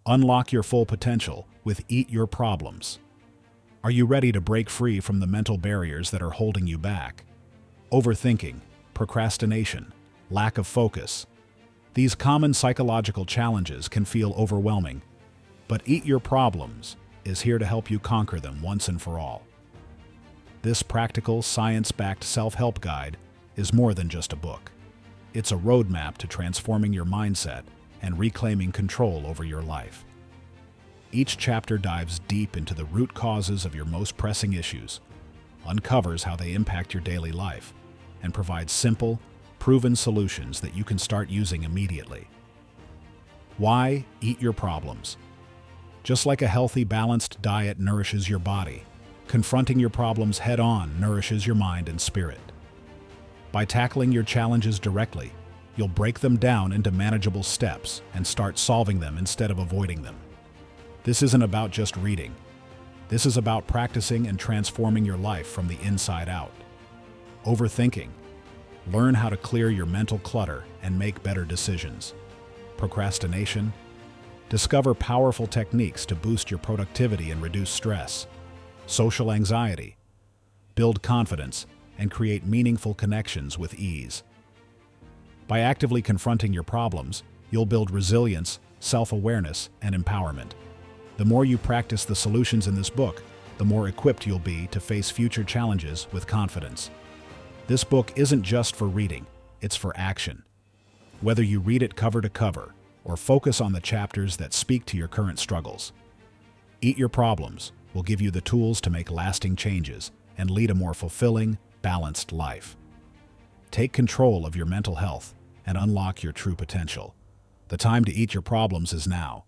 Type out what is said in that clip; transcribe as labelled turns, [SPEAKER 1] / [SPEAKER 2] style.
[SPEAKER 1] Unlock your full potential with Eat Your Problems. Are you ready to break free from the mental barriers that are holding you back? Overthinking, procrastination, lack of focus. These common psychological challenges can feel overwhelming, but Eat Your Problems is here to help you conquer them once and for all. This practical, science-backed self-help guide is more than just a book. It's a roadmap to transforming your mindset and reclaiming control over your life. Each chapter dives deep into the root causes of your most pressing issues, uncovers how they impact your daily life, and provides simple, proven solutions that you can start using immediately. Why Eat Your Problems? Just like a healthy, balanced diet nourishes your body, confronting your problems head-on nourishes your mind and spirit. By tackling your challenges directly, you'll break them down into manageable steps and start solving them instead of avoiding them. This isn't about just reading. This is about practicing and transforming your life from the inside out. Overthinking. Learn how to clear your mental clutter and make better decisions. Procrastination. Discover powerful techniques to boost your productivity and reduce stress. Social anxiety. Build confidence and create meaningful connections with ease. By actively confronting your problems, you'll build resilience, self-awareness, and empowerment. The more you practice the solutions in this book, the more equipped you'll be to face future challenges with confidence. This book isn't just for reading, it's for action. Whether you read it cover to cover or focus on the chapters that speak to your current struggles, Eat Your Problems will give you the tools to make lasting changes and lead a more fulfilling, balanced life. Take control of your mental health and unlock your true potential. The time to eat your problems is now.